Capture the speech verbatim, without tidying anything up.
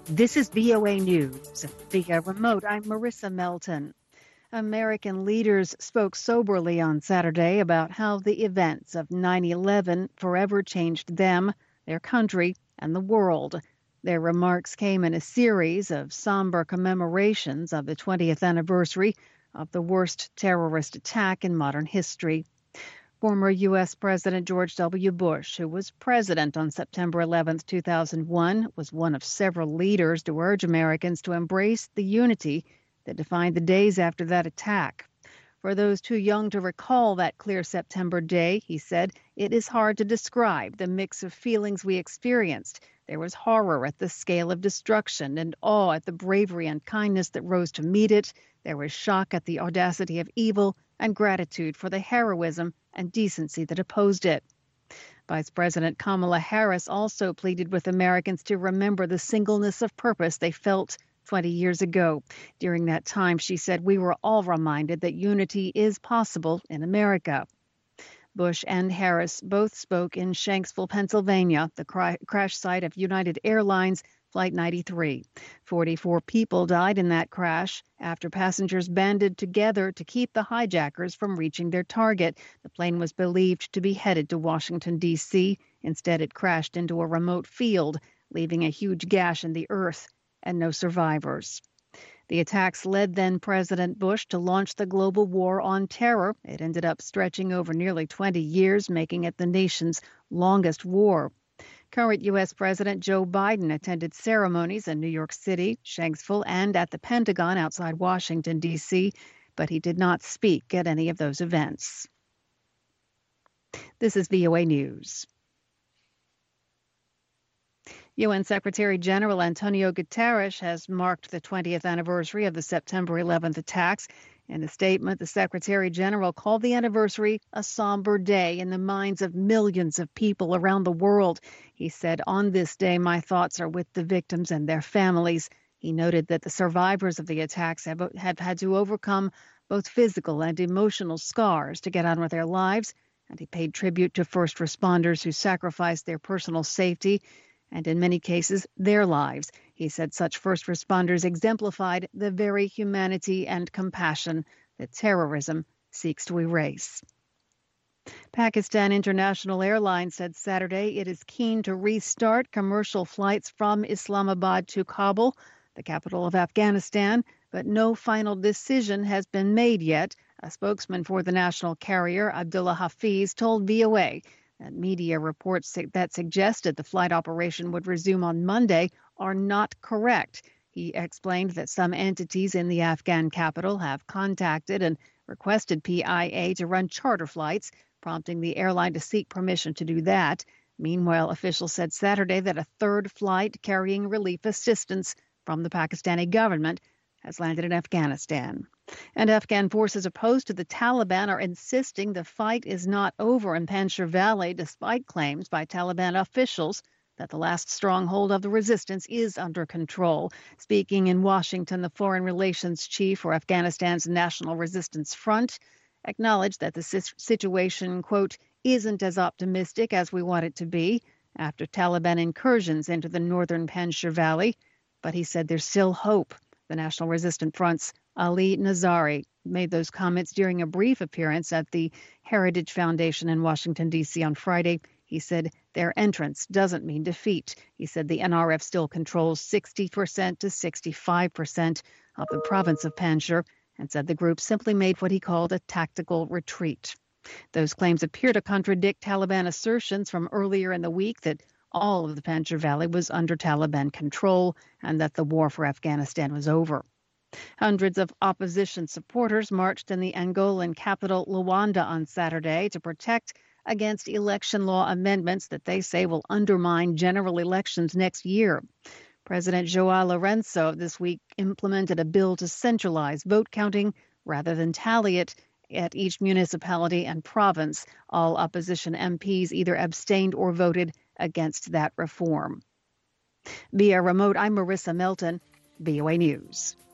This is V O A News. Via remote, I'm Marissa Melton. American leaders spoke soberly on Saturday about how the events of nine eleven forever changed them, their country, and the world. Their remarks came in a series of somber commemorations of the twentieth anniversary of the worst terrorist attack in modern history. Former U S. President George W. Bush, who was president on September eleventh, two thousand one, was one of several leaders to urge Americans to embrace the unity that defined the days after that attack. For those too young to recall that clear September day, he said, it is hard to describe the mix of feelings we experienced. There was horror at the scale of destruction and awe at the bravery and kindness that rose to meet it. There was shock at the audacity of evil and gratitude for the heroism and decency that opposed it. Vice President Kamala Harris also pleaded with Americans to remember the singleness of purpose they felt twenty years ago. During that time, she said, we were all reminded that unity is possible in America. Bush and Harris both spoke in Shanksville, Pennsylvania, the cr- crash site of United Airlines Flight ninety-three. forty-four people died in that crash after passengers banded together to keep the hijackers from reaching their target. The plane was believed to be headed to Washington, D C Instead, it crashed into a remote field, leaving a huge gash in the earth and no survivors. The attacks led then President Bush to launch the global war on terror. It ended up stretching over nearly twenty years, making it the nation's longest war. Current U S. President Joe Biden attended ceremonies in New York City, Shanksville, and at the Pentagon outside Washington, D C, but he did not speak at any of those events. This is V O A News. U N. Secretary General Antonio Guterres has marked the twentieth anniversary of the September eleventh attacks. In a statement, the Secretary General called the anniversary a somber day in the minds of millions of people around the world. He said, on this day, my thoughts are with the victims and their families. He noted that the survivors of the attacks have, have had to overcome both physical and emotional scars to get on with their lives, and he paid tribute to first responders who sacrificed their personal safety and in many cases, their lives. He said such first responders exemplified the very humanity and compassion that terrorism seeks to erase. Pakistan International Airlines said Saturday it is keen to restart commercial flights from Islamabad to Kabul, the capital of Afghanistan, but no final decision has been made yet. A spokesman for the national carrier, Abdullah Hafiz, told V O A that media reports that suggested the flight operation would resume on Monday are not correct. He explained that some entities in the Afghan capital have contacted and requested P I A to run charter flights, prompting the airline to seek permission to do that. Meanwhile, officials said Saturday that a third flight carrying relief assistance from the Pakistani government has landed in Afghanistan. And Afghan forces opposed to the Taliban are insisting the fight is not over in Panjshir Valley, despite claims by Taliban officials that the last stronghold of the resistance is under control. Speaking in Washington, the foreign relations chief for Afghanistan's National Resistance Front acknowledged that the situation, quote, isn't as optimistic as we want it to be after Taliban incursions into the northern Panjshir Valley. But he said there's still hope. The National Resistance Front's Ali Nazari made those comments during a brief appearance at the Heritage Foundation in Washington, D C on Friday. He said their entrance doesn't mean defeat. He said the N R F still controls sixty percent to sixty-five percent of the province of Panjshir and said the group simply made what he called a tactical retreat. Those claims appear to contradict Taliban assertions from earlier in the week that all of the Panjshir Valley was under Taliban control and that the war for Afghanistan was over. Hundreds of opposition supporters marched in the Angolan capital Luanda on Saturday to protect against election law amendments that they say will undermine general elections next year. President João Lourenço this week implemented a bill to centralize vote counting rather than tally it at each municipality and province. All opposition M Ps either abstained or voted against that reform. Via remote, I'm Marissa Melton, V O A News.